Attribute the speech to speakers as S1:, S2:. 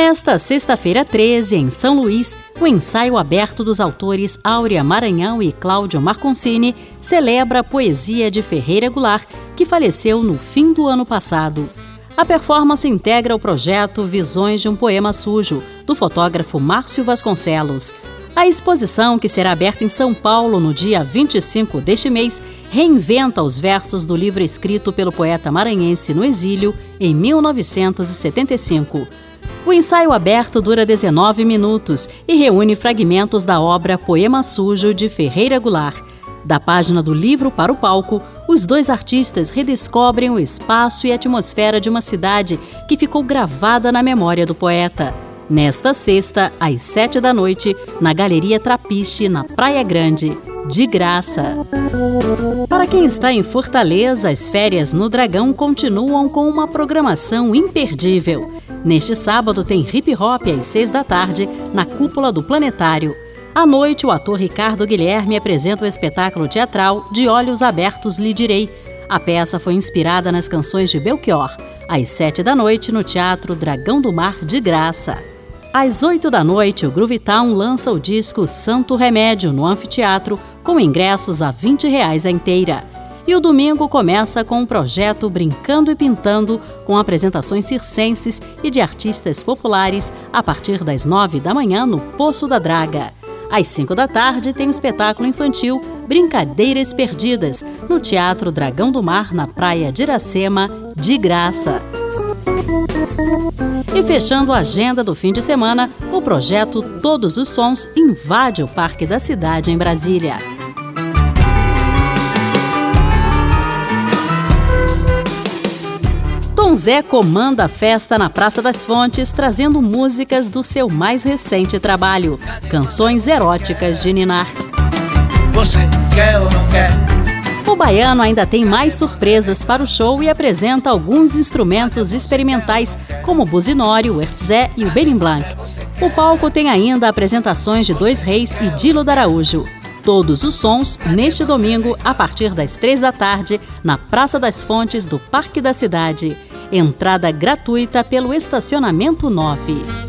S1: Nesta sexta-feira 13, em São Luís, o ensaio aberto dos autores Áurea Maranhão e Cláudio Marconcini celebra a poesia de Ferreira Goulart, que faleceu no fim do ano passado. A performance integra o projeto Visões de um Poema Sujo, do fotógrafo Márcio Vasconcelos. A exposição, que será aberta em São Paulo no dia 25 deste mês, reinventa os versos do livro escrito pelo poeta maranhense no exílio em 1975. O ensaio aberto dura 19 minutos e reúne fragmentos da obra Poema Sujo, de Ferreira Goulart. Da página do livro para o palco, os dois artistas redescobrem o espaço e a atmosfera de uma cidade que ficou gravada na memória do poeta. Nesta sexta, às 7 da noite, na Galeria Trapiche, na Praia Grande, de graça. Para quem está em Fortaleza, as férias no Dragão continuam com uma programação imperdível. Neste sábado tem hip hop às 6 da tarde, na cúpula do Planetário. À noite, o ator Ricardo Guilherme apresenta o espetáculo teatral De Olhos Abertos Lhe Direi. A peça foi inspirada nas canções de Belchior. Às 7 da noite, no Teatro Dragão do Mar, de graça. Às 8 da noite, o Groovetown lança o disco Santo Remédio, no anfiteatro, com ingressos a R$20 a inteira. E o domingo começa com o projeto Brincando e Pintando, com apresentações circenses e de artistas populares a partir das 9 da manhã no Poço da Draga. Às 5 da tarde tem o espetáculo infantil Brincadeiras Perdidas, no Teatro Dragão do Mar, na Praia de Iracema, de graça. E fechando a agenda do fim de semana, o projeto Todos os Sons invade o Parque da Cidade, em Brasília. Tom Zé comanda a festa na Praça das Fontes, trazendo músicas do seu mais recente trabalho, Canções Eróticas de Ninar.
S2: Você quer ou não quer?
S1: O baiano ainda tem mais surpresas para o show e apresenta alguns instrumentos experimentais, como o buzinório, o ertzé e o berim blanc. O palco tem ainda apresentações de Dois Reis e Dilo da Araújo. Todos os sons, neste domingo, a partir das 3 da tarde, na Praça das Fontes do Parque da Cidade. Entrada gratuita pelo Estacionamento 9.